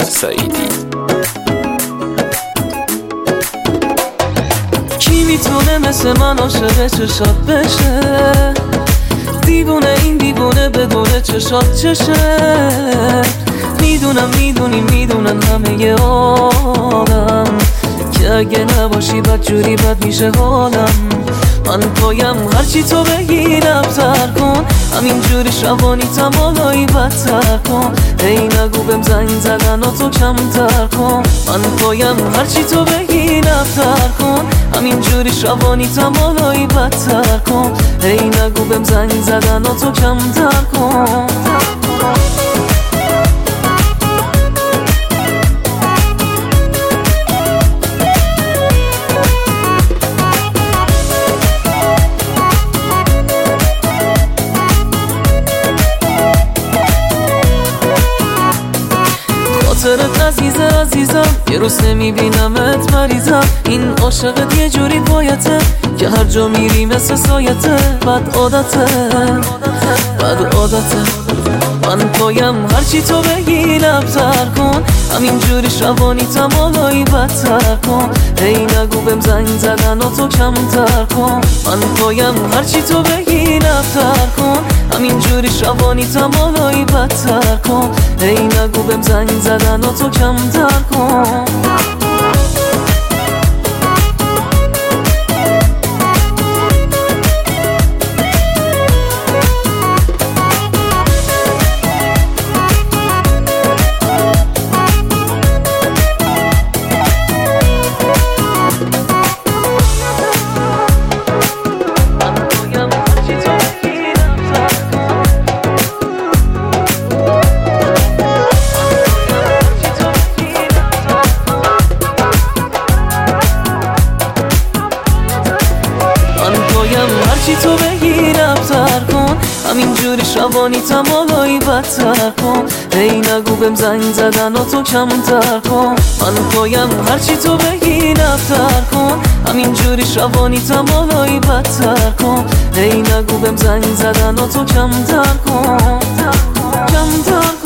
سعیدی. کی میتونه مثل من عاشق چشات بشه؟ دیوونه این دیوونه بدون چشات چشه؟ میدونم میدونن همه آدم که اگه نباشی بد جوری بد میشه حالم. من پایم هرچی تو بگی نبتر کن، همین جوری شبانی تمالایی بدتر کن. ای نگو بهم زنگ زدن و تو کمتر کن. من پایم هرچی تو بگی نبتر کن، همین جوری شبانی تمالایی بدتر کن. ای نگو بهم زنگ زدن و تو کمتر کن. خاطرت عزیزم یه روز نمیبینمت مریضم. این عاشقت یه جوری بایته که هر جا میری مثل سایته. بد عادته من پایم هرچی تو بگی نبتر کن، همین جوری شبانی تمالایی بدتر کن. ای نگو بهم زنگ زدن و تو کمتر کن. من پایم هرچی تو بگی نبتر کن، همین جوری شبانی تمالایی بدتر کن. ای نگو بهم زنگ زدن و تو کمتر کن. هرچی تو بگی نبتر کن، همین جوری شبانی تمالایی بدتر کن. ای نگو بهم زنگ زدن و تو کمتر کن. من پایم هرچی تو بگی نبتر کن، همین جوری شبانی تمالایی بدتر کن. ای نگو بهم زنگ زدن و تو کمتر کن.